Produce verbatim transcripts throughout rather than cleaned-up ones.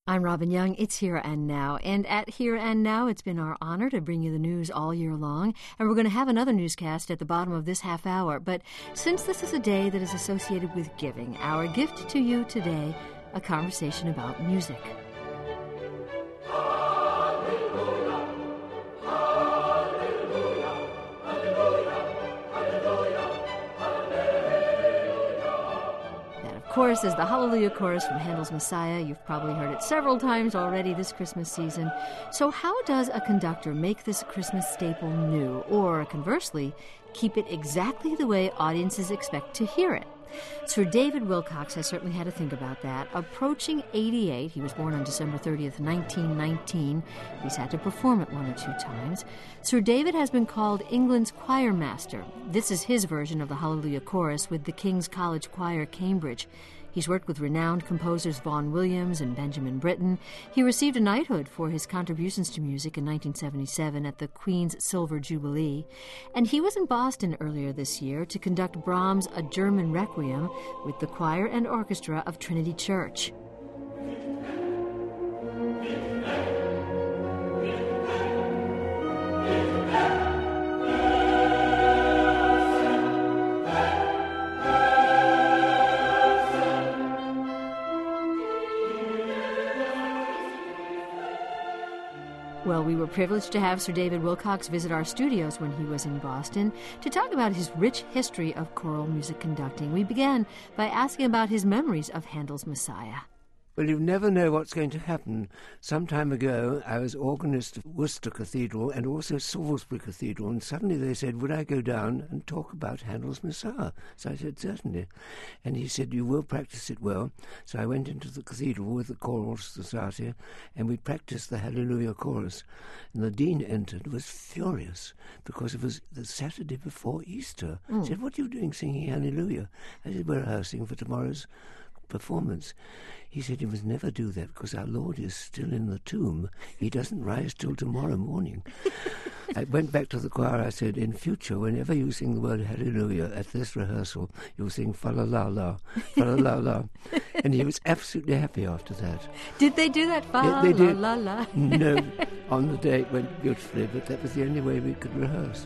I'm Robin Young. It's Here and Now. And at Here and Now, it's been our honor to bring you the news all year long. And we're going to have another newscast at the bottom of this half hour. But since this is a day that is associated with giving, our gift to you today, a conversation about music. Chorus is the Hallelujah Chorus from Handel's Messiah. You've probably heard it several times already this Christmas season. So how does a conductor make this Christmas staple new, or conversely, keep it exactly the way audiences expect to hear it? Sir David Wilcox has certainly had to think about that. Approaching eighty-eight, he was born on December thirtieth, nineteen nineteen. He's had to perform it one or two times. Sir David has been called England's choir master. This is his version of the Hallelujah Chorus with the King's College Choir, Cambridge. He's worked with renowned composers Vaughan Williams and Benjamin Britten. He received a knighthood for his contributions to music in nineteen seventy-seven at the Queen's Silver Jubilee. And he was in Boston earlier this year to conduct Brahms' A German Requiem with the choir and orchestra of Trinity Church. Well, we were privileged to have Sir David Wilcox visit our studios when he was in Boston to talk about his rich history of choral music conducting. We began by asking about his memories of Handel's Messiah. Well, you never know what's going to happen. Some time ago, I was organist of Worcester Cathedral and also Salisbury Cathedral, and suddenly they said, would I go down and talk about Handel's Messiah? So I said, certainly. And he said, you will practice it well. So I went into the cathedral with the Choral Society, and we practiced the Hallelujah Chorus. And the dean entered, was furious, because it was the Saturday before Easter. Mm. He said, what are you doing singing Hallelujah? I said, we're rehearsing for tomorrow's performance. He said, you must never do that because our Lord is still in the tomb. He doesn't rise till tomorrow morning. I went back to the choir. I said, in future, whenever you sing the word hallelujah at this rehearsal, you'll sing fa-la-la-la, fa-la-la-la. And he was absolutely happy after that. Did they do that? Fa-la-la-la? No, on the day it went beautifully, but that was the only way we could rehearse.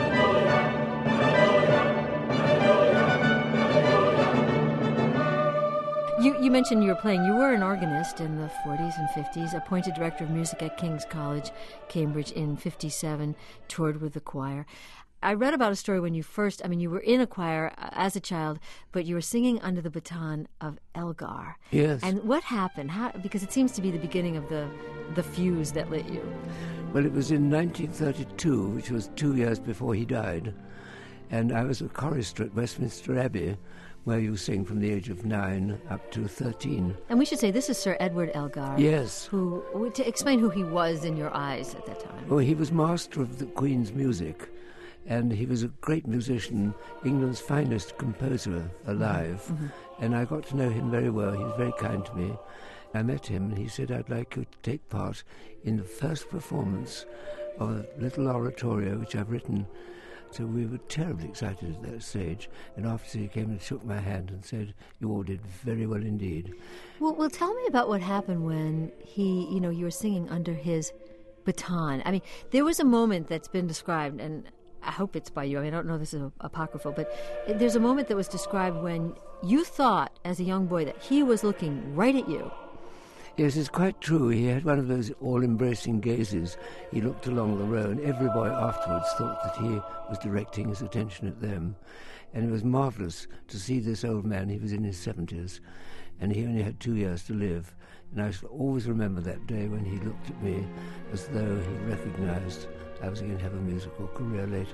You, you mentioned you were playing. You were an organist in the forties and fifties, appointed director of music at King's College, Cambridge in fifty-seven, toured with the choir. I read about a story when you first, I mean, you were in a choir as a child, but you were singing under the baton of Elgar. Yes. And what happened? How, because it seems to be the beginning of the, the fuse that lit you. Well, it was in nineteen thirty-two, which was two years before he died, and I was a chorister at Westminster Abbey, where you sing from the age of nine up to thirteen. And we should say this is Sir Edward Elgar. Yes. Who, to explain who he was in your eyes at that time. Well, he was master of the Queen's music, and he was a great musician, England's finest composer alive. Mm-hmm. And I got to know him very well. He was very kind to me. I met him, and he said, I'd like you to take part in the first performance of a little oratorio which I've written. So we were terribly excited at that stage, and after he came and shook my hand and said, you all did very well indeed. Well, well, tell me about what happened when he, you know, you were singing under his baton. I mean, there was a moment that's been described, and I hope it's by you. I mean, I don't know if this is apocryphal, but there's a moment that was described when you thought, as a young boy, that he was looking right at you. Yes, it's quite true. He had one of those all-embracing gazes. He looked along the row, and every boy afterwards thought that he was directing his attention at them. And it was marvellous to see this old man. He was in his seventies, and he only had two years to live. And I shall always remember that day when he looked at me as though he recognised I was going to have a musical career later.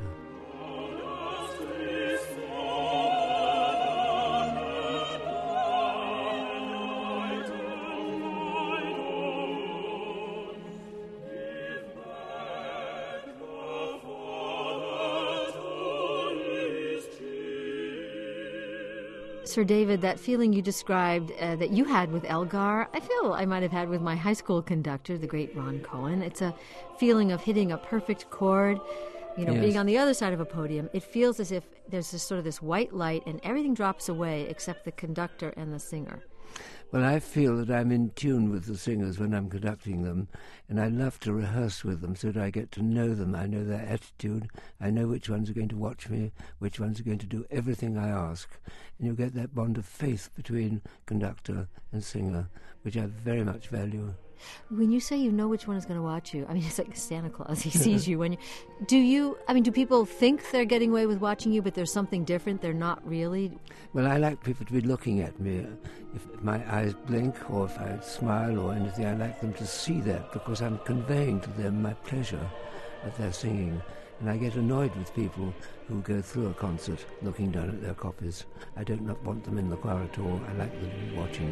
Sir David, that feeling you described uh, that you had with Elgar, I feel I might have had with my high school conductor, the great Ron Cohen. It's a feeling of hitting a perfect chord, you know, yes. being on the other side of a podium. It feels as if there's this sort of this white light and everything drops away except the conductor and the singer. Well, I feel that I'm in tune with the singers when I'm conducting them, and I love to rehearse with them so that I get to know them. I know their attitude. I know which ones are going to watch me, which ones are going to do everything I ask. And you get that bond of faith between conductor and singer, which I very much value. When you say you know which one is going to watch you, I mean, it's like Santa Claus. He sees you when you... Do you... I mean, do people think they're getting away with watching you, but there's something different? They're not really? Well, I like people to be looking at me. If my eyes blink or if I smile or anything, I like them to see that because I'm conveying to them my pleasure at their singing. And I get annoyed with people who go through a concert looking down at their copies. I don't not want them in the choir at all. I like them to be watching.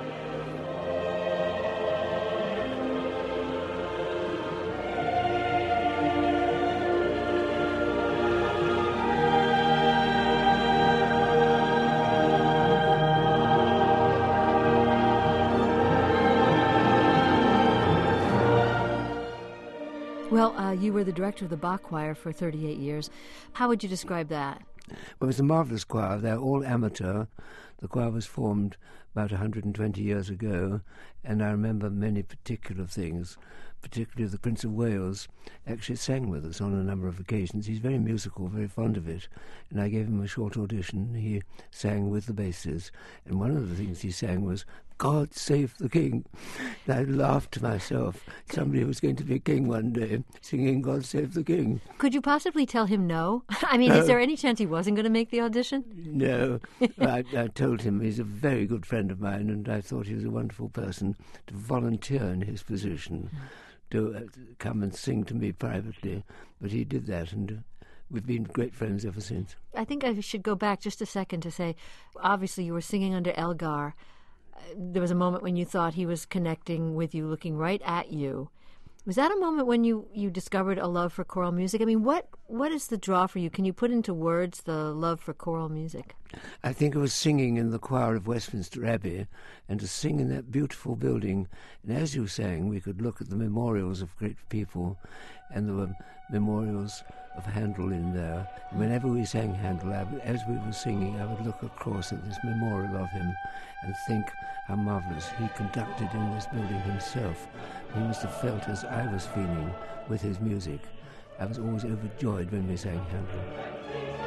Well, uh, you were the director of the Bach Choir for thirty-eight years. How would you describe that? Well, it's a marvellous choir. They're all amateur. The choir was formed about one hundred twenty years ago, and I remember many particular things, particularly the Prince of Wales actually sang with us on a number of occasions. He's very musical, very fond of it, and I gave him a short audition. He sang with the basses, and one of the things he sang was, "God Save the King." And I laughed to myself. Somebody was going to be king one day, singing "God Save the King." Could you possibly tell him no? I mean, No. Is there any chance he wasn't going to make the audition? No. I, I told him he's a very good friend of mine, and I thought he was a wonderful person to volunteer in his position, to uh, come and sing to me privately. But he did that, and uh, we've been great friends ever since. I think I should go back just a second to say, obviously you were singing under Elgar. There was a moment when you thought he was connecting with you, looking right at you. Was that a moment when you, you discovered a love for choral music? I mean, what what is the draw for you? Can you put into words the love for choral music? I think it was singing in the choir of Westminster Abbey, and to sing in that beautiful building. And as you sang, we could look at the memorials of great people, and there were memorials of Handel in there. And whenever we sang Handel, I would, as we were singing, I would look across at this memorial of him and think how marvellous he conducted in this building himself. He must have felt as I was feeling with his music. I was always overjoyed when we sang Handel.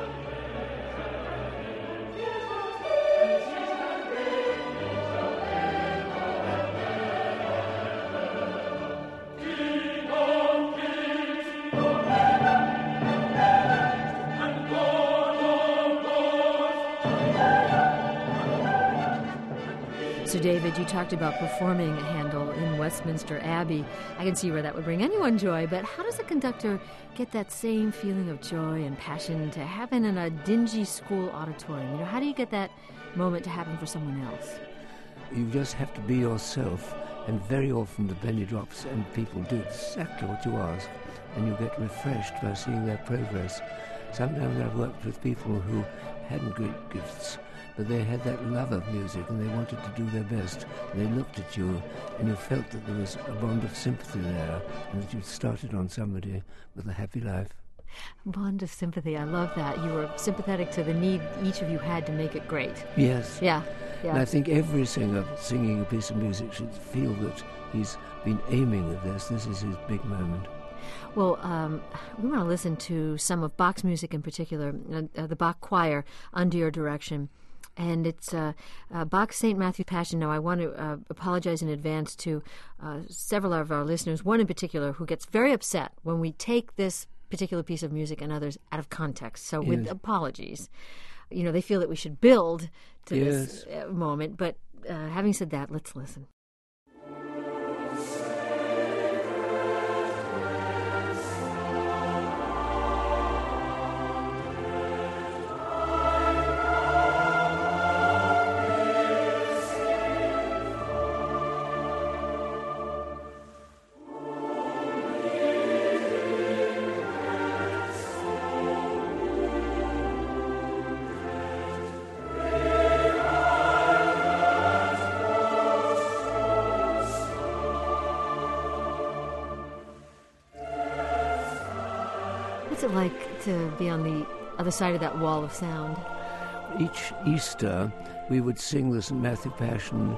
So, David, you talked about performing Handel in Westminster Abbey. I can see where that would bring anyone joy, but how does a conductor get that same feeling of joy and passion to happen in a dingy school auditorium? You know, how do you get that moment to happen for someone else? You just have to be yourself, and very often the penny drops and people do exactly what you ask, and you get refreshed by seeing their progress. Sometimes I've worked with people who hadn't great gifts, but they had that love of music and they wanted to do their best. And they looked at you and you felt that there was a bond of sympathy there and that you'd started on somebody with a happy life. Bond of sympathy. I love that. You were sympathetic to the need each of you had to make it great. Yes. Yeah. Yeah. And I think every singer singing a piece of music should feel that he's been aiming at this. This is his big moment. Well, um, we want to listen to some of Bach's music in particular, uh, the Bach Choir, under your direction. And it's uh, uh, Bach's Saint Matthew Passion. Now, I want to uh, apologize in advance to uh, several of our listeners, one in particular who gets very upset when we take this particular piece of music and others out of context. So with Yes. apologies. You know, they feel that we should build to Yes. this uh, moment. But uh, having said that, let's listen. What's it like to be on the other side of that wall of sound? Each Easter, we would sing the Saint Matthew Passion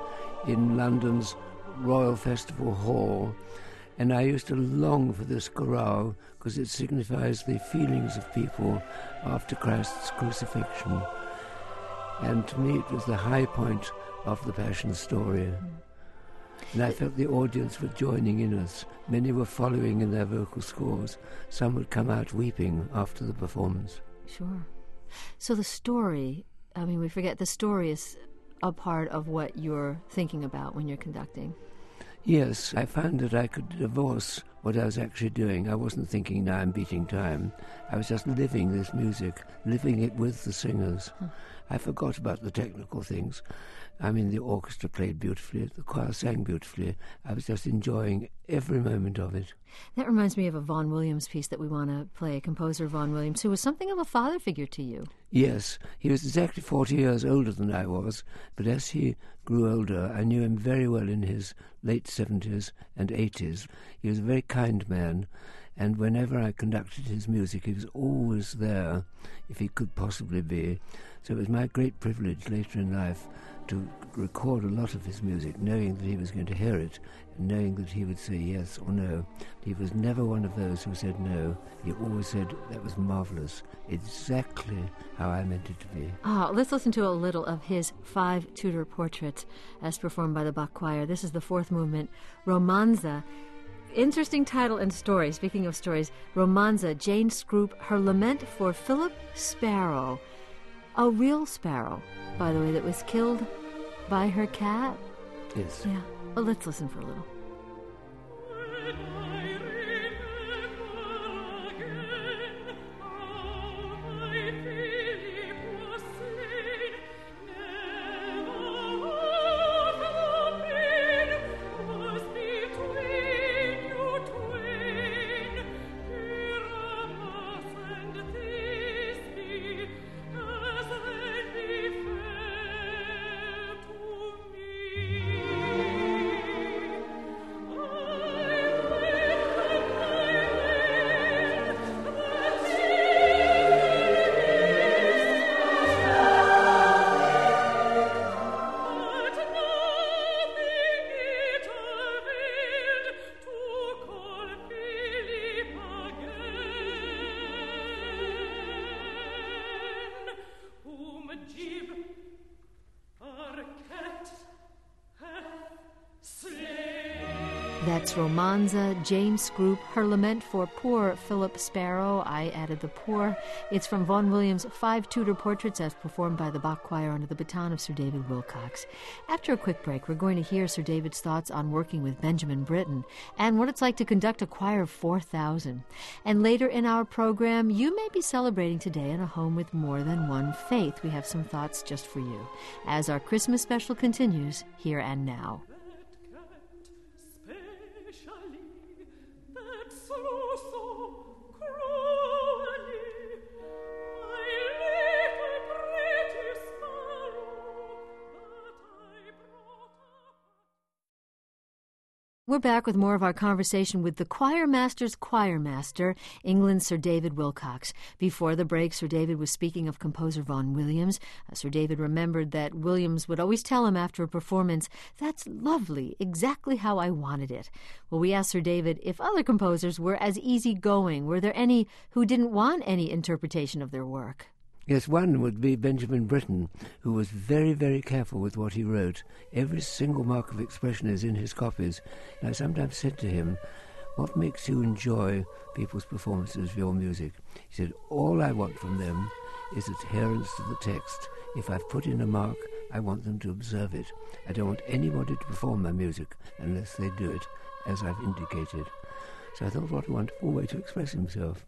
in London's Royal Festival Hall, and I used to long for this chorale because it signifies the feelings of people after Christ's crucifixion. And to me it was the high point of the Passion story. Mm. And I felt the audience were joining in us. Many were following in their vocal scores. Some would come out weeping after the performance. Sure. So the story, I mean, we forget the story is a part of what you're thinking about when you're conducting. Yes, I found that I could divorce what I was actually doing. I wasn't thinking, now I'm beating time. I was just living this music, living it with the singers. Huh. I forgot about the technical things. I mean, the orchestra played beautifully, the choir sang beautifully. I was just enjoying every moment of it. That reminds me of a Vaughan Williams piece that we want to play, composer Vaughan Williams, who was something of a father figure to you. Yes, he was exactly forty years older than I was, but as he grew older, I knew him very well in his late seventies and eighties. He was a very kind man, and whenever I conducted his music, he was always there, if he could possibly be. So it was my great privilege later in life to record a lot of his music, knowing that he was going to hear it, and knowing that he would say yes or no. He was never one of those who said no. He always said, that was marvellous, exactly how I meant it to be. Ah, let's listen to a little of his five Tudor portraits as performed by the Bach Choir. This is the fourth movement, Romanza. Interesting title and story. Speaking of stories, Romanza, Jane Scroop, her lament for Philip Sparrow. A real sparrow, by the way, that was killed by her cat? Yes. Yeah. Well, let's listen for a little. That's Romanza, Jane Scroop, her lament for poor Philip Sparrow. I added the poor. It's from Vaughan Williams' Five Tudor Portraits as performed by the Bach Choir under the baton of Sir David Wilcox. After a quick break, we're going to hear Sir David's thoughts on working with Benjamin Britten and what it's like to conduct a choir of four thousand. And later in our program, you may be celebrating today in a home with more than one faith. We have some thoughts just for you. As our Christmas special continues, here and now. We're back with more of our conversation with the choir master's choir master, England's Sir David Wilcox. Before the break, Sir David was speaking of composer Vaughan Williams. Uh, Sir David remembered that Williams would always tell him after a performance, "That's lovely, exactly how I wanted it." Well, we asked Sir David if other composers were as easygoing. Were there any who didn't want any interpretation of their work? Yes, one would be Benjamin Britten, who was very, very careful with what he wrote. Every single mark of expression is in his copies. And I sometimes said to him, "What makes you enjoy people's performances of your music?" He said, "All I want from them is adherence to the text. If I've put in a mark, I want them to observe it. I don't want anybody to perform my music unless they do it as I've indicated." So I thought, what a wonderful way to express himself.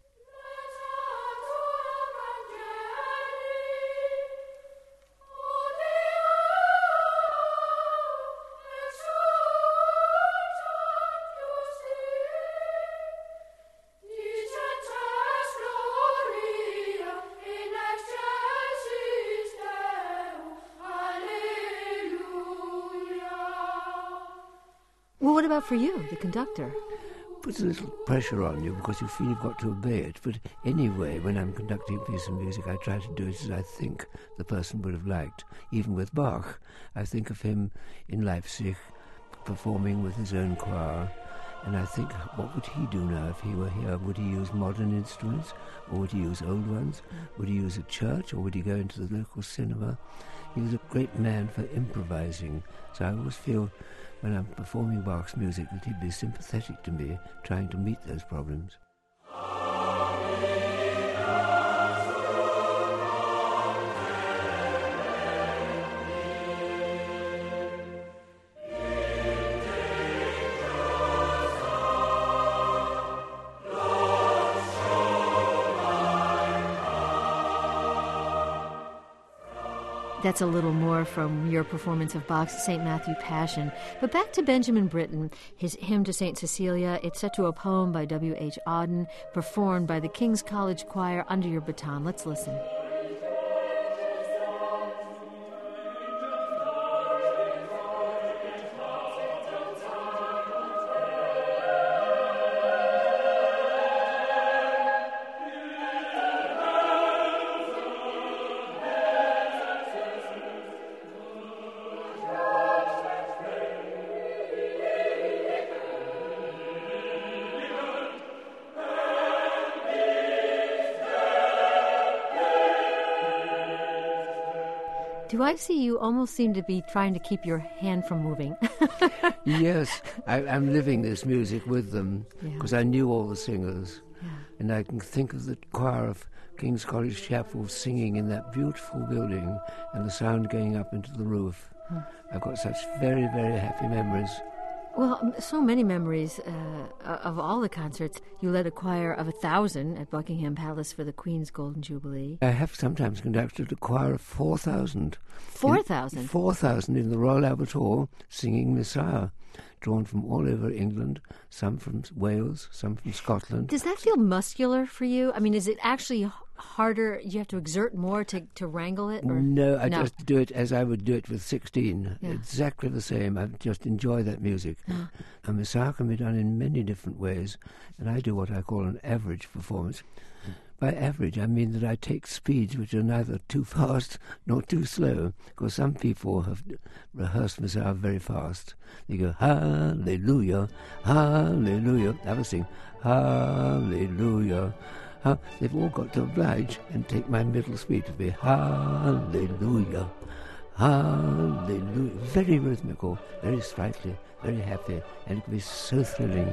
Well, what about for you, the conductor? puts a little pressure on you because you feel you've got to obey it. But anyway, when I'm conducting a piece of music, I try to do it as I think the person would have liked. Even with Bach, I think of him in Leipzig performing with his own choir, and I think, what would he do now if he were here? Would he use modern instruments, or would he use old ones? Would he use a church, or would he go into the local cinema? He was a great man for improvising, so I always feel when I'm performing Bach's music that he'd be sympathetic to me, trying to meet those problems. That's a little more from your performance of Bach's Saint Matthew Passion. But back to Benjamin Britten, his hymn to Saint Cecilia. It's set to a poem by W H Auden, performed by the King's College Choir under your baton. Let's listen. Do I see you almost seem to be trying to keep your hand from moving? Yes, I, I'm living this music with them because yeah. I knew all the singers. Yeah. And I can think of the choir of King's College Chapel singing in that beautiful building and the sound going up into the roof. Huh. I've got such very, very happy memories. Well, so many memories uh, of all the concerts. You led a choir of a thousand at Buckingham Palace for the Queen's Golden Jubilee. I have sometimes conducted a choir of four thousand. Four thousand? Four thousand in the Royal Albert Hall, singing Messiah, drawn from all over England, some from Wales, some from Scotland. Does that feel muscular for you? I mean, is it actually harder? You have to exert more to, to wrangle it? Or? No, I no. just do it as I would do it with sixteen. Yeah. Exactly the same. I just enjoy that music. Yeah. A Messiah can be done in many different ways, and I do what I call an average performance. By average, I mean that I take speeds which are neither too fast nor too slow, because some people have rehearsed Messiah very fast. They go, hallelujah, hallelujah. Others sing, hallelujah. Uh, they've all got to oblige and take my middle speed to be hallelujah, hallelujah. Very rhythmical, very sprightly, very happy, and it can be so thrilling.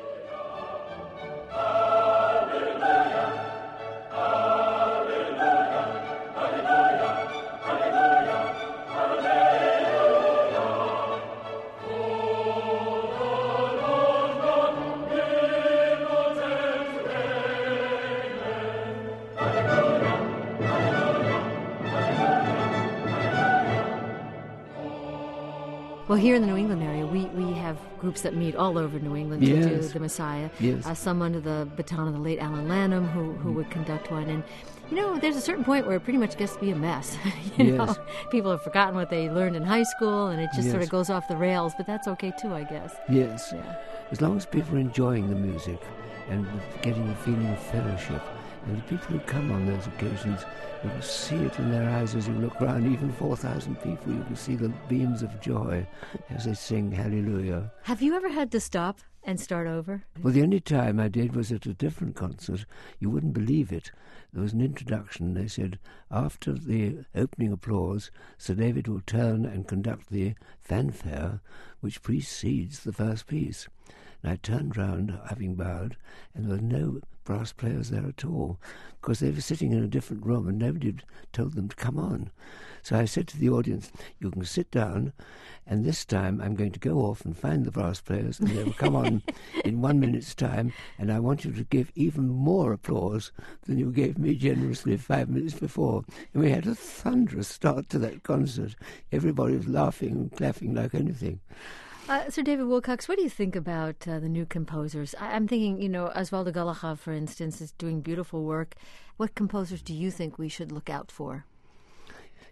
Well, here in the New England area, we, we have groups that meet all over New England yes. to do the Messiah. Yes. Uh, some under the baton of the late Alan Lanham, who, who would conduct one. And, you know, there's a certain point where it pretty much gets to be a mess. you yes. know, people have forgotten what they learned in high school, and it just yes. sort of goes off the rails. But that's okay, too, I guess. Yes. Yeah. As long as people are enjoying the music and getting a feeling of fellowship, and the people who come on those occasions, you can see it in their eyes as you look round. Even four thousand people, you can see the beams of joy as they sing Hallelujah. Have you ever had to stop and start over? Well, the only time I did was at a different concert. You wouldn't believe it. There was an introduction. They said, after the opening applause, Sir David will turn and conduct the fanfare, which precedes the first piece. And I turned round, having bowed, and there were no brass players there at all, because they were sitting in a different room and nobody had told them to come on. So I said to the audience, you can sit down, and this time I'm going to go off and find the brass players, and they will come on in one minute's time, and I want you to give even more applause than you gave me generously five minutes before. And we had a thunderous start to that concert. Everybody was laughing and clapping like anything. Uh, Sir David Wilcox, what do you think about uh, the new composers? I- I'm thinking, you know, Osvaldo Galaja, for instance, is doing beautiful work. What composers do you think we should look out for?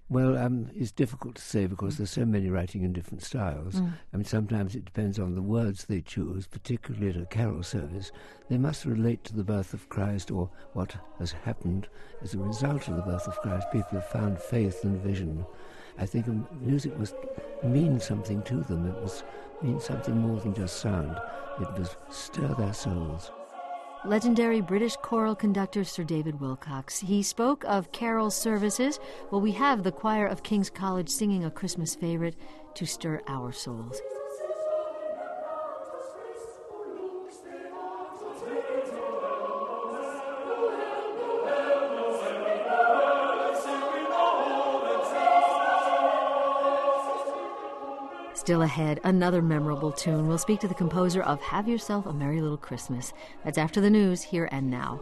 Well, um, it's difficult to say because there's so many writing in different styles. Mm. I mean, sometimes it depends on the words they choose, particularly at a carol service. They must relate to the birth of Christ or what has happened as a result of the birth of Christ. People have found faith and vision. I think music must mean something to them. It must mean something more than just sound. It must stir their souls. Legendary British choral conductor Sir David Wilcox. He spoke of carol services. Well, we have the choir of King's College singing a Christmas favorite to stir our souls. Still ahead, another memorable tune. We'll speak to the composer of Have Yourself a Merry Little Christmas. That's after the news, here and now.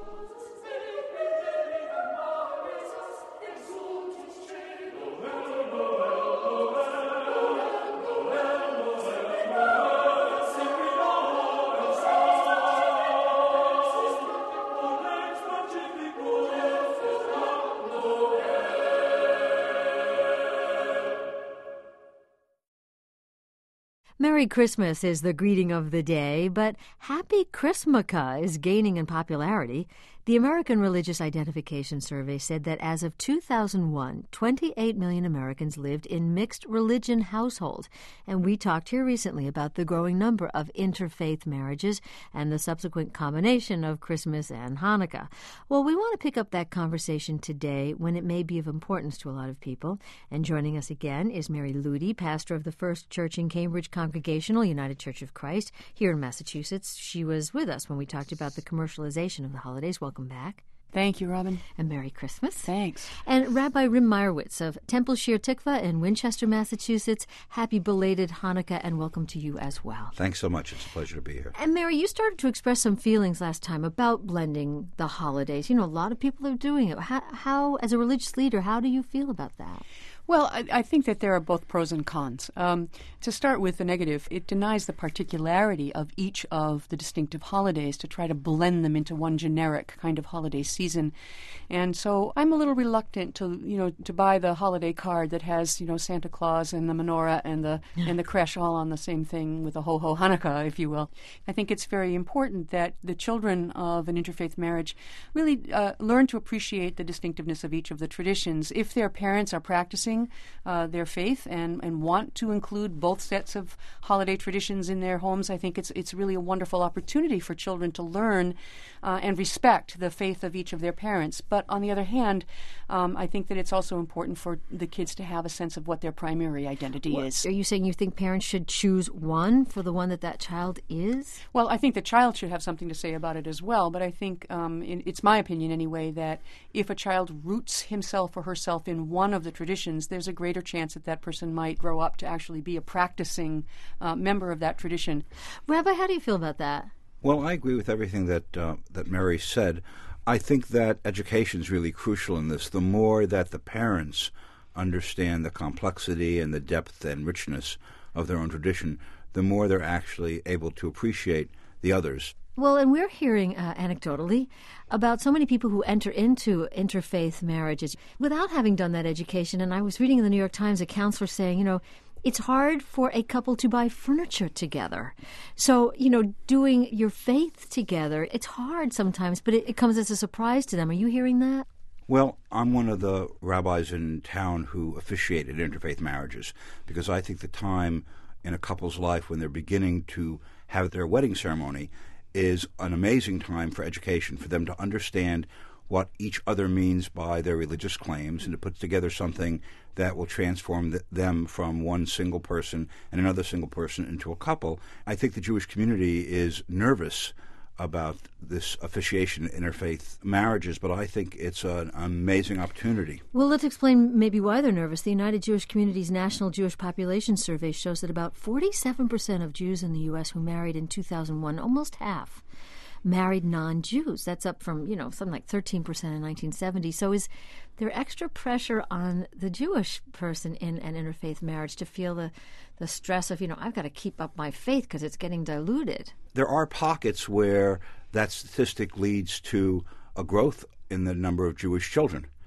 Merry Christmas is the greeting of the day, but Happy Christmaka is gaining in popularity. The American Religious Identification Survey said that as of two thousand one, twenty-eight million Americans lived in mixed religion households. And we talked here recently about the growing number of interfaith marriages and the subsequent combination of Christmas and Hanukkah. Well, we want to pick up that conversation today when it may be of importance to a lot of people. And joining us again is Mary Ludy, pastor of the First Church in Cambridge Congregational United Church of Christ here in Massachusetts. She was with us when we talked about the commercialization of the holidays. Welcome back. Thank you, Robin. And Merry Christmas. Thanks. And Rabbi Rim Meyerowitz of Temple Shir Tikva in Winchester, Massachusetts. Happy belated Hanukkah and welcome to you as well. Thanks so much. It's a pleasure to be here. And Mary, you started to express some feelings last time about blending the holidays. You know, a lot of people are doing it. How, how as a religious leader, how do you feel about that? Well, I, I think that there are both pros and cons. Um, to start with the negative, it denies the particularity of each of the distinctive holidays to try to blend them into one generic kind of holiday season. And so I'm a little reluctant to, you know, to buy the holiday card that has, you know, Santa Claus and the menorah and the and the creche all on the same thing with a ho-ho Hanukkah, if you will. I think it's very important that the children of an interfaith marriage really uh, learn to appreciate the distinctiveness of each of the traditions. If their parents are practicing Uh, their faith and, and want to include both sets of holiday traditions in their homes, I think it's it's really a wonderful opportunity for children to learn uh, and respect the faith of each of their parents. But on the other hand, um, I think that it's also important for the kids to have a sense of what their primary identity what, is. Are you saying you think parents should choose one for the one that that child is? Well, I think the child should have something to say about it as well, but I think um, in, it's my opinion anyway that if a child roots himself or herself in one of the traditions, there's a greater chance that that person might grow up to actually be a practicing uh, member of that tradition. Rabbi, how do you feel about that? Well, I agree with everything that uh, that Mary said. I think that education is really crucial in this. The more that the parents understand the complexity and the depth and richness of their own tradition, the more they're actually able to appreciate the others. Well, and we're hearing uh, anecdotally about so many people who enter into interfaith marriages without having done that education. And I was reading in the New York Times a counselor saying, you know, it's hard for a couple to buy furniture together. So, you know, doing your faith together, it's hard sometimes, but it, it comes as a surprise to them. Are you hearing that? Well, I'm one of the rabbis in town who officiated interfaith marriages because I think the time in a couple's life when they're beginning to have their wedding ceremony is an amazing time for education, for them to understand what each other means by their religious claims and to put together something that will transform the, them from one single person and another single person into a couple. I think the Jewish community is nervous about this officiation in interfaith marriages, but I think it's an amazing opportunity. Well, let's explain maybe why they're nervous. The United Jewish Community's National Jewish Population Survey shows that about forty-seven percent of Jews in the U S who married in two thousand one, almost half, married non-Jews. That's up from, you know, something like thirteen percent in nineteen seventy. So is there extra pressure on the Jewish person in an interfaith marriage to feel the, the stress of, you know, I've got to keep up my faith because it's getting diluted? There are pockets where that statistic leads to a growth in the number of Jewish children.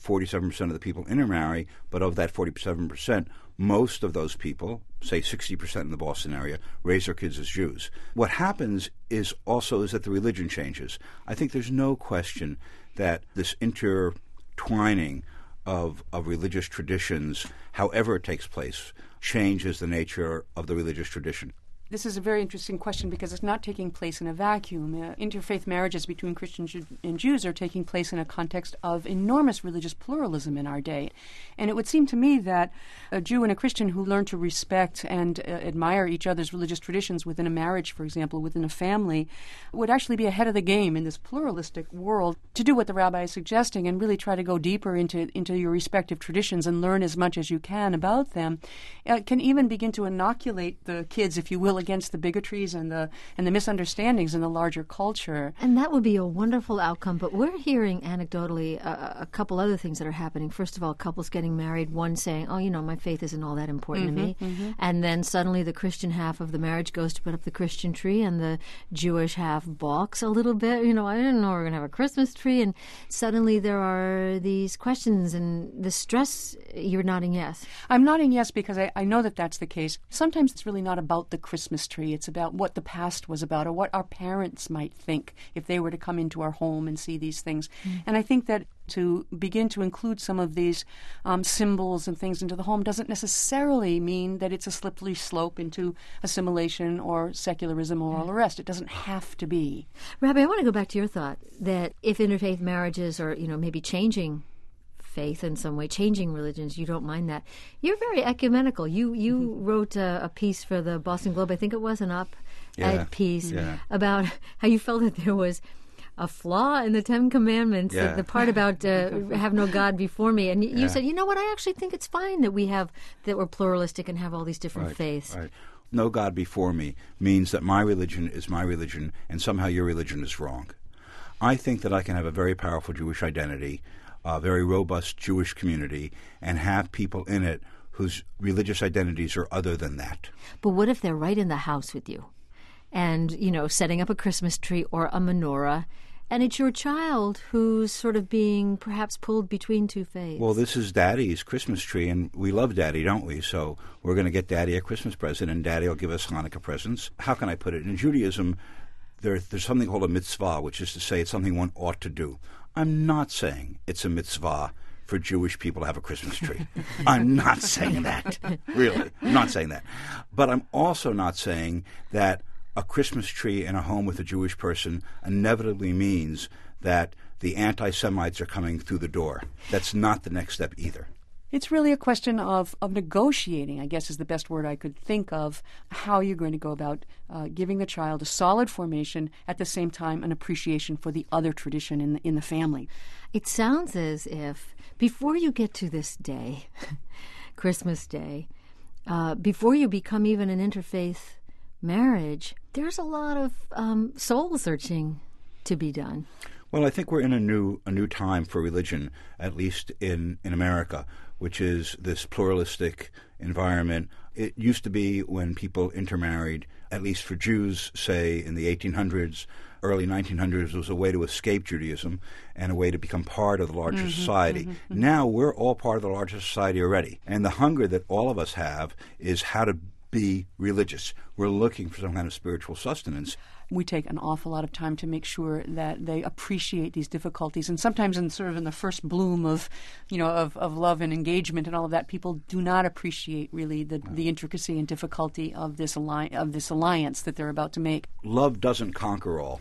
forty-seven percent of the people intermarry, but of that forty-seven percent, most of those people, say sixty percent in the Boston area, raise their kids as Jews. What happens is also is that the religion changes. I think there's no question that this intertwining of, of religious traditions, however it takes place, changes the nature of the religious tradition. This is a very interesting question because it's not taking place in a vacuum. Uh, interfaith marriages between Christians and Jews are taking place in a context of enormous religious pluralism in our day. And it would seem to me that a Jew and a Christian who learn to respect and uh, admire each other's religious traditions within a marriage, for example, within a family, would actually be ahead of the game in this pluralistic world to do what the rabbi is suggesting and really try to go deeper into, into your respective traditions and learn as much as you can about them. It can even begin to inoculate the kids, if you will, against the bigotries and the and the misunderstandings in the larger culture. And that would be a wonderful outcome. But we're hearing anecdotally a, a couple other things that are happening. First of all, couples getting married, one saying, oh, you know, my faith isn't all that important mm-hmm, to me. Mm-hmm. And then suddenly the Christian half of the marriage goes to put up the Christian tree and the Jewish half balks a little bit. You know, I didn't know we were going to have a Christmas tree. And suddenly there are these questions and the stress. You're nodding yes. I'm nodding yes because I, I know that that's the case. Sometimes it's really not about the Christmas tree. It's about what the past was about or what our parents might think if they were to come into our home and see these things. Mm. And I think that to begin to include some of these um, symbols and things into the home doesn't necessarily mean that it's a slippery slope into assimilation or secularism or all the rest. It doesn't have to be. Rabbi, I want to go back to your thought that if interfaith marriages are, you know, maybe changing faith in some way, changing religions, you don't mind that. You're very ecumenical. You you mm-hmm. wrote a, a piece for the Boston Globe, I think it was an op-ed yeah. piece, yeah. about how you felt that there was a flaw in the Ten Commandments, yeah. the, the part about uh, have no God before me. And you yeah. said, you know what, I actually think it's fine that we have, that we're pluralistic and have all these different right, faiths. Right. No God before me means that my religion is my religion and somehow your religion is wrong. I think that I can have a very powerful Jewish identity, a very robust Jewish community, and have people in it whose religious identities are other than that. But what if they're right in the house with you and, you know, setting up a Christmas tree or a menorah, and it's your child who's sort of being perhaps pulled between two faiths? Well, this is Daddy's Christmas tree, and we love Daddy, don't we? So we're going to get Daddy a Christmas present, and Daddy will give us Hanukkah presents. How can I put it? In Judaism, there, there's something called a mitzvah, which is to say it's something one ought to do. I'm not saying it's a mitzvah for Jewish people to have a Christmas tree. I'm not saying that. Really. I'm not saying that. But I'm also not saying that a Christmas tree in a home with a Jewish person inevitably means that the anti-Semites are coming through the door. That's not the next step either. It's really a question of, of negotiating, I guess is the best word I could think of, how you're going to go about uh, giving the child a solid formation, at the same time an appreciation for the other tradition in the, in the family. It sounds as if before you get to this day, Christmas Day, uh, before you become even an interfaith marriage, there's a lot of um, soul searching to be done. Well, I think we're in a new a new time for religion, at least in, in America, which is this pluralistic environment. It used to be when people intermarried, at least for Jews, say in the eighteen hundreds, early nineteen hundreds, was a way to escape Judaism and a way to become part of the larger mm-hmm, society. Mm-hmm, mm-hmm. Now we're all part of the larger society already. And the hunger that all of us have is how to be religious. We're looking for some kind of spiritual sustenance. We take an awful lot of time to make sure that they appreciate these difficulties. And sometimes in sort of in the first bloom of, you know, of, of love and engagement and all of that, people do not appreciate really the, no. the intricacy and difficulty of this, alli- of this alliance that they're about to make. Love doesn't conquer all.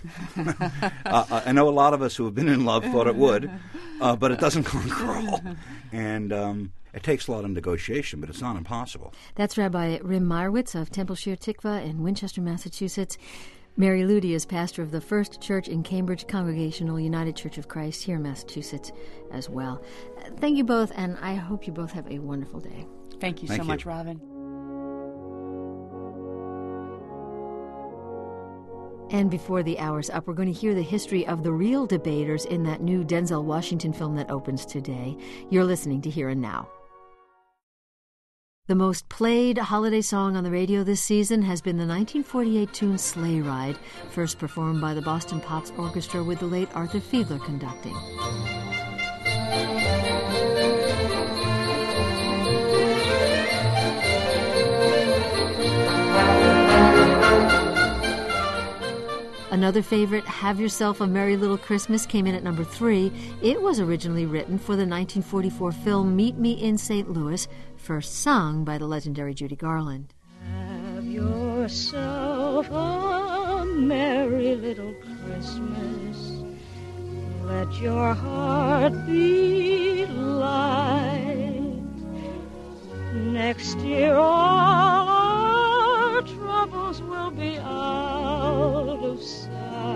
uh, I know a lot of us who have been in love thought it would, uh, but it doesn't conquer all. And um, it takes a lot of negotiation, but it's not impossible. That's Rabbi Rim Meyrowitz of Temple Shir Tikva in Winchester, Massachusetts. Mary Ludy is pastor of the First Church in Cambridge Congregational United Church of Christ here in Massachusetts as well. Thank you both, and I hope you both have a wonderful day. Thank you Thank so you. much, Robin. And before the hour's up, we're going to hear the history of the real debaters in that new Denzel Washington film that opens today. You're listening to Here and Now. The most played holiday song on the radio this season has been the nineteen forty-eight tune Sleigh Ride, first performed by the Boston Pops Orchestra with the late Arthur Fiedler conducting. Another favorite, Have Yourself a Merry Little Christmas, came in at number three. It was originally written for the nineteen forty-four film Meet Me in Saint Louis, first sung by the legendary Judy Garland. Have yourself a merry little Christmas. Let your heart be light. Next year all our troubles will be out of sight.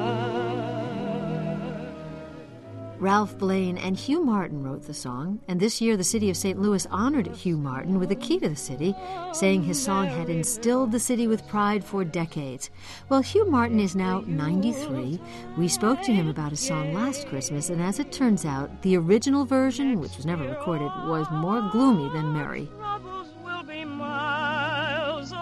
Ralph Blaine and Hugh Martin wrote the song, and this year the city of Saint Louis honored Hugh Martin with a key to the city, saying his song had instilled the city with pride for decades. Well, Hugh Martin is now ninety-three. We spoke to him about his song last Christmas, and as it turns out, the original version, which was never recorded, was more gloomy than merry. Troubles will be miles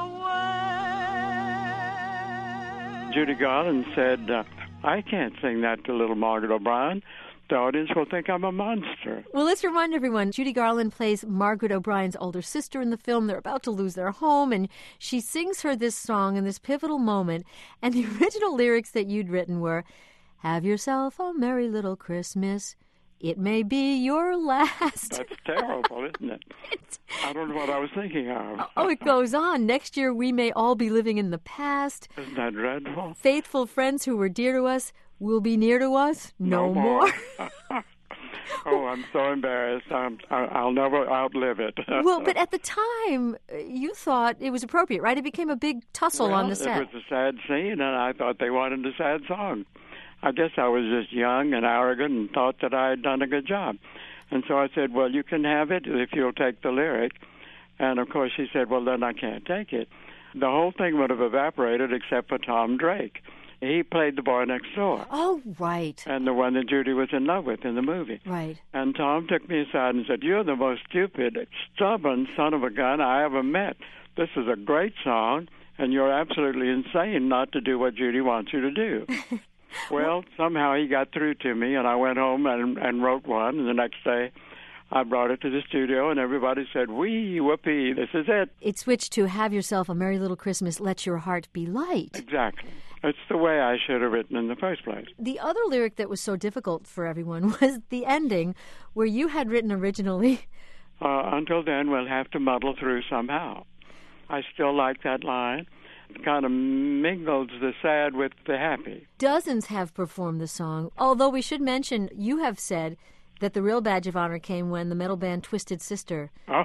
away. Judy Garland said, uh, I can't sing that to little Margaret O'Brien. The audience will think I'm a monster. Well, let's remind everyone, Judy Garland plays Margaret O'Brien's older sister in the film. They're about to lose their home, and she sings her this song in this pivotal moment. And the original lyrics that you'd written were, have yourself a merry little Christmas. It may be your last. That's terrible, isn't it? It's... I don't know what I was thinking of. Oh, it goes on. Next year we may all be living in the past. Isn't that dreadful? Faithful friends who were dear to us will be near to us no, no more. more. Oh, I'm so embarrassed. I'm, I'll never outlive it. Well, but at the time, you thought it was appropriate, right? It became a big tussle well, on the set. It was a sad scene, and I thought they wanted a sad song. I guess I was just young and arrogant and thought that I had done a good job. And so I said, well, you can have it if you'll take the lyric. And, of course, she said, well, then I can't take it. The whole thing would have evaporated except for Tom Drake. He played the boy next door. Oh, right. And the one that Judy was in love with in the movie. Right. And Tom took me aside and said, you're the most stupid, stubborn son of a gun I ever met. This is a great song, and you're absolutely insane not to do what Judy wants you to do. Well, somehow he got through to me, and I went home and, and wrote one, and the next day I brought it to the studio, and everybody said, wee, whoopee, this is it. It switched to Have Yourself a Merry Little Christmas, Let Your Heart Be Light. Exactly. It's the way I should have written in the first place. The other lyric that was so difficult for everyone was the ending, where you had written originally, uh, until then, we'll have to muddle through somehow. I still like that line. It kind of mingles the sad with the happy. Dozens have performed the song, although we should mention, you have said that the real badge of honor came when the metal band Twisted Sister. Well,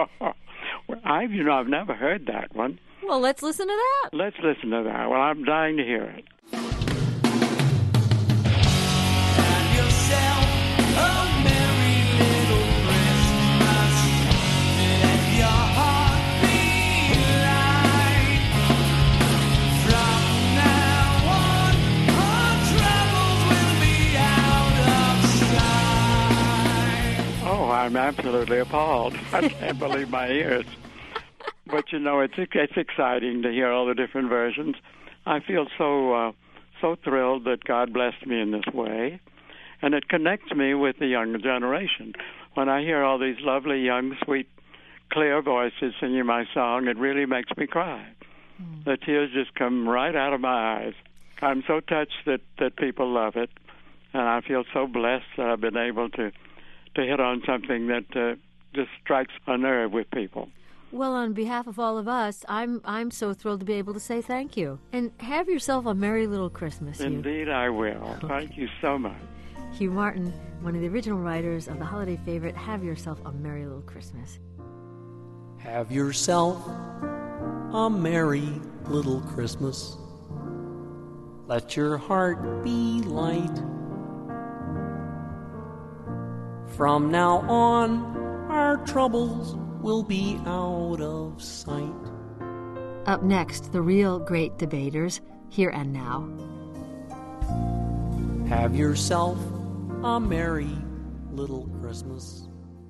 I, you know, I've never heard that one. Well, let's listen to that. Let's listen to that. Well, I'm dying to hear it. Have yourself a merry little Christmas. Let your heart be light. From now on, our troubles will be out of sight. Oh, I'm absolutely appalled. I can't believe my ears. But, you know, it's it's exciting to hear all the different versions. I feel so uh, so thrilled that God blessed me in this way. And it connects me with the younger generation. When I hear all these lovely, young, sweet, clear voices singing my song, it really makes me cry. Mm. The tears just come right out of my eyes. I'm so touched that, that people love it. And I feel so blessed that I've been able to, to hit on something that uh, just strikes a nerve with people. Well, on behalf of all of us, I'm I'm so thrilled to be able to say thank you. And have yourself a merry little Christmas, Hugh. Indeed I will. Thank you so much. Hugh Martin, one of the original writers of the holiday favorite, Have Yourself a Merry Little Christmas. Have yourself a merry little Christmas. Let your heart be light. From now on, our troubles will be out of sight. Up next, the real great debaters, Here and Now. Have yourself a merry little Christmas.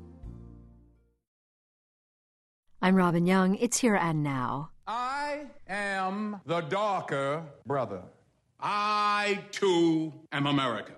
I'm Robin Young. It's Here and Now. I am the darker brother. I, too, am America.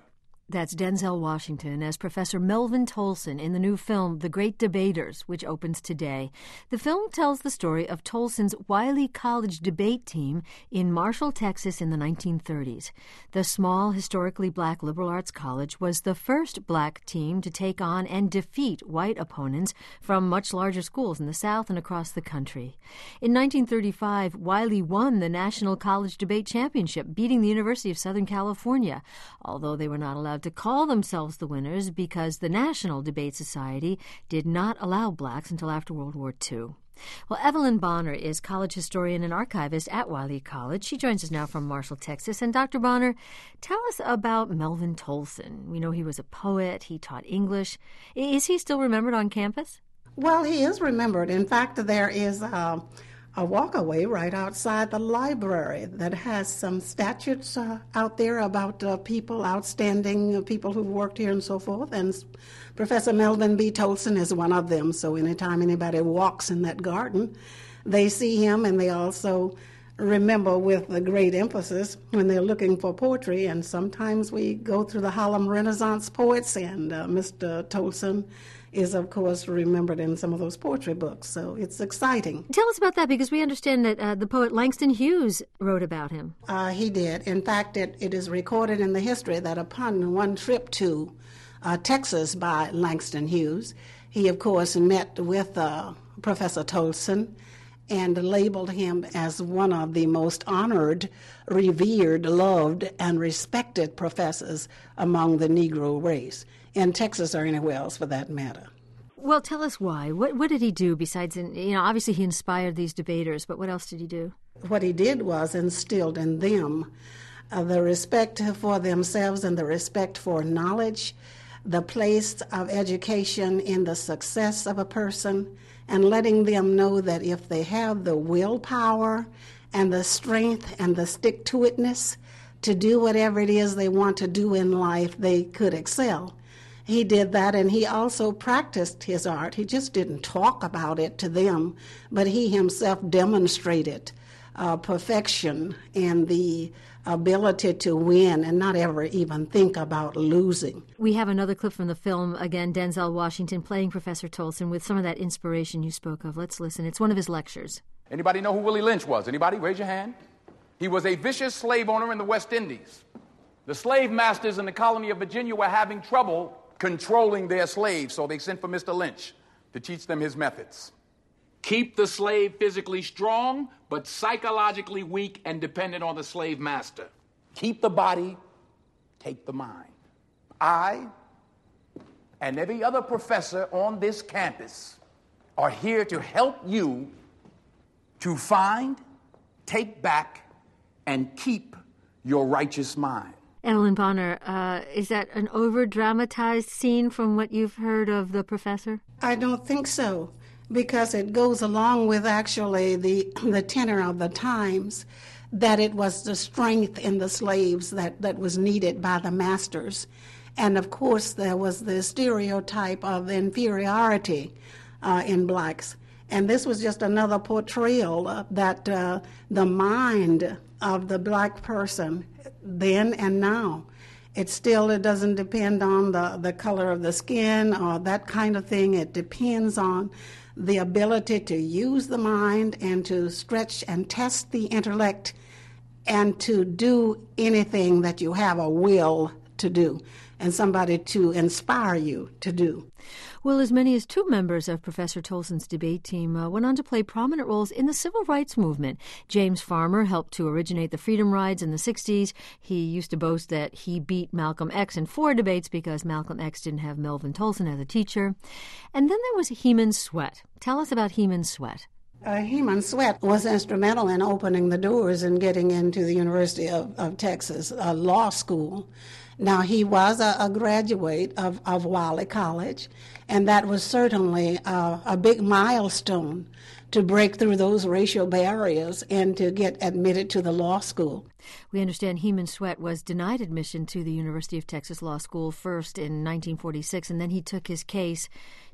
That's Denzel Washington as Professor Melvin Tolson in the new film The Great Debaters, which opens today. The film tells the story of Tolson's Wiley College debate team in Marshall, Texas in the nineteen thirties. The small, historically black liberal arts college was the first black team to take on and defeat white opponents from much larger schools in the South and across the country. In nineteen thirty-five, Wiley won the National College Debate Championship, beating the University of Southern California, although they were not allowed to call themselves the winners because the National Debate Society did not allow blacks until after World War Two. Well, Evelyn Bonner is college historian and archivist at Wiley College. She joins us now from Marshall, Texas. And Doctor Bonner, tell us about Melvin Tolson. We know he was a poet. He taught English. Is he still remembered on campus? Well, he is remembered. In fact, there is a, a walkaway right outside the library that has some statutes uh, out there about uh, people, outstanding uh, people who've worked here and so forth. And Professor Melvin B. Tolson is one of them. So anytime anybody walks in that garden, they see him, and they also remember with a great emphasis when they're looking for poetry. And sometimes we go through the Harlem Renaissance poets, and uh, Mister Tolson is, of course, remembered in some of those poetry books. So it's exciting. Tell us about that, because we understand that uh, the poet Langston Hughes wrote about him. Uh, he did. In fact, it, it is recorded in the history that upon one trip to uh, Texas by Langston Hughes, he, of course, met with uh, Professor Tolson and labeled him as one of the most honored, revered, loved, and respected professors among the Negro race, in Texas or anywhere else for that matter. Well, tell us why. What what did he do besides, you know, obviously he inspired these debaters, but what else did he do? What he did was instilled in them uh, the respect for themselves and the respect for knowledge, the place of education in the success of a person, and letting them know that if they have the willpower and the strength and the stick-to-itness to do whatever it is they want to do in life, they could excel. He did that, and he also practiced his art. He just didn't talk about it to them, but he himself demonstrated uh, perfection and the ability to win and not ever even think about losing. We have another clip from the film, again, Denzel Washington playing Professor Tolson with some of that inspiration you spoke of. Let's listen. It's one of his lectures. Anybody know who Willie Lynch was? Anybody? Raise your hand. He was a vicious slave owner in the West Indies. The slave masters in the colony of Virginia were having trouble controlling their slaves, so they sent for Mister Lynch to teach them his methods. Keep the slave physically strong, but psychologically weak and dependent on the slave master. Keep the body, take the mind. I and every other professor on this campus are here to help you to find, take back, and keep your righteous mind. Evelyn Bonner, uh, is that an over-dramatized scene from what you've heard of the professor? I don't think so, because it goes along with actually the the tenor of the times, that it was the strength in the slaves that, that was needed by the masters. And of course there was the stereotype of inferiority uh, in blacks. And this was just another portrayal uh, that uh, the mind of the black person then and now, it still it doesn't depend on the, the color of the skin or that kind of thing. It depends on the ability to use the mind and to stretch and test the intellect and to do anything that you have a will to do and somebody to inspire you to do. Well, as many as two members of Professor Tolson's debate team uh, went on to play prominent roles in the civil rights movement. James Farmer helped to originate the Freedom Rides in the sixties. He used to boast that he beat Malcolm X in four debates because Malcolm X didn't have Melvin Tolson as a teacher. And then there was Heman Sweat. Tell us about Heman Sweat. Uh, Heman Sweat was instrumental in opening the doors and getting into the University of, of Texas uh, Law School. Now, he was a, a graduate of, of Wiley College, and that was certainly uh, a big milestone to break through those racial barriers and to get admitted to the law school. We understand Heman Sweat was denied admission to the University of Texas Law School first in nineteen forty-six, and then he took his case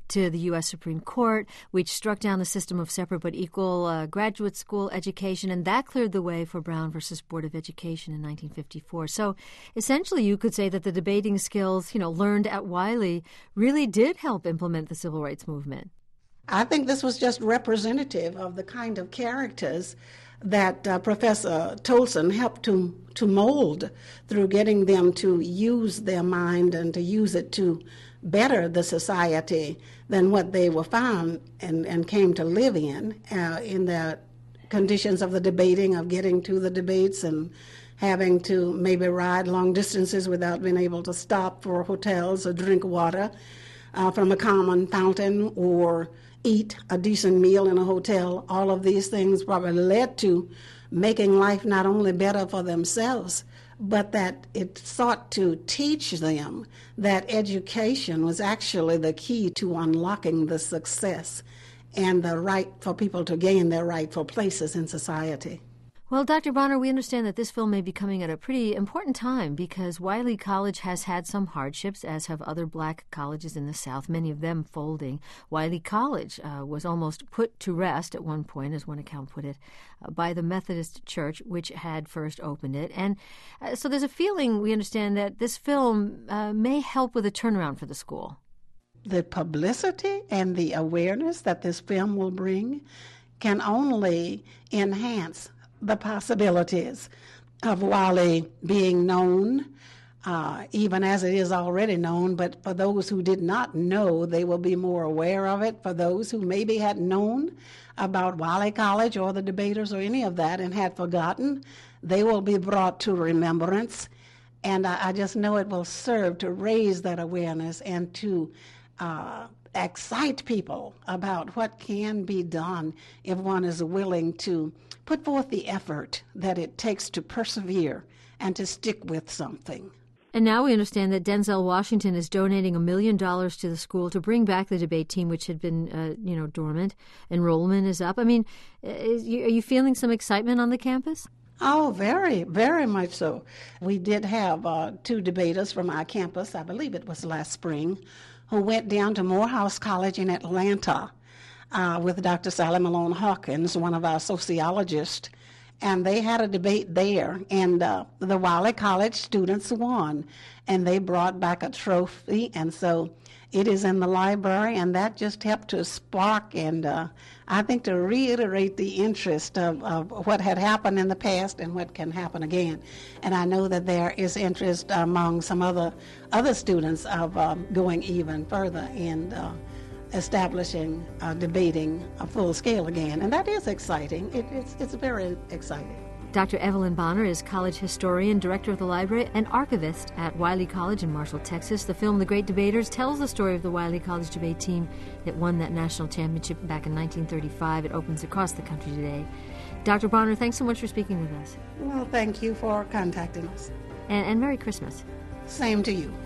to the U S Supreme Court, which struck down the system of separate but equal uh, graduate school education, and that cleared the way for Brown versus Board of Education in nineteen fifty-four. So essentially you could say that the debating skills, you know, learned at Wiley really did help implement the civil rights movement. I think this was just representative of the kind of characters that uh, Professor Tolson helped to, to mold through getting them to use their mind and to use it to better the society than what they were found and, and came to live in, uh, in the conditions of the debating, of getting to the debates and having to maybe ride long distances without being able to stop for hotels or drink water uh, from a common fountain or eat a decent meal in a hotel. All of these things probably led to making life not only better for themselves, but that it sought to teach them that education was actually the key to unlocking the success and the right for people to gain their rightful places in society. Well, Doctor Bonner, we understand that this film may be coming at a pretty important time because Wiley College has had some hardships, as have other black colleges in the South, many of them folding. Wiley College uh, was almost put to rest at one point, as one account put it, uh, by the Methodist Church, which had first opened it. And uh, so there's a feeling, we understand, that this film uh, may help with a turnaround for the school. The publicity and the awareness that this film will bring can only enhance the possibilities of Wiley being known, uh, even as it is already known, but for those who did not know, they will be more aware of it. For those who maybe had known about Wiley College or the debaters or any of that and had forgotten, they will be brought to remembrance. And I, I just know it will serve to raise that awareness and to uh, excite people about what can be done if one is willing to put forth the effort that it takes to persevere and to stick with something. And now we understand that Denzel Washington is donating a million dollars to the school to bring back the debate team, which had been, uh, you know, dormant. Enrollment is up. I mean, is, are you feeling some excitement on the campus? Oh, very, very much so. We did have uh, two debaters from our campus, I believe it was last spring, who went down to Morehouse College in Atlanta uh, with Doctor Sally Malone Hawkins, one of our sociologists, and they had a debate there, and uh, the Wiley College students won, and they brought back a trophy, and so it is in the library, and that just helped to spark and uh, I think to reiterate the interest of, of what had happened in the past and what can happen again. And I know that there is interest among some other other students of um, going even further in uh, establishing, uh, debating a full scale again. And that is exciting. It, it's, it's very exciting. Doctor Evelyn Bonner is college historian, director of the library, and archivist at Wiley College in Marshall, Texas. The film The Great Debaters tells the story of the Wiley College debate team that won that national championship back in nineteen thirty-five. It opens across the country today. Doctor Bonner, thanks so much for speaking with us. Well, thank you for contacting us. And, and Merry Christmas. Same to you.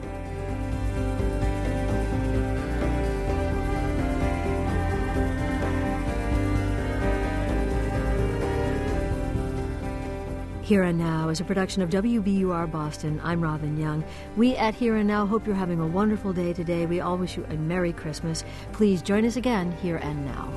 Here and Now is a production of W B U R Boston. I'm Robin Young. We at Here and Now hope you're having a wonderful day today. We all wish you a Merry Christmas. Please join us again Here and Now.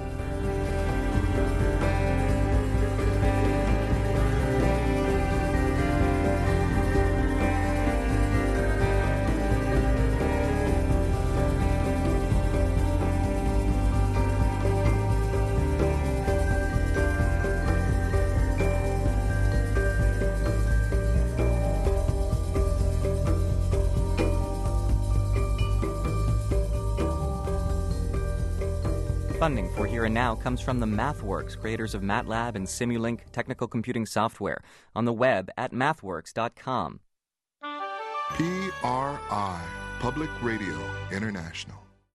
Funding for Here and Now comes from the MathWorks, creators of MATLAB and Simulink technical computing software, on the web at mathworks dot com. P R I, Public Radio International.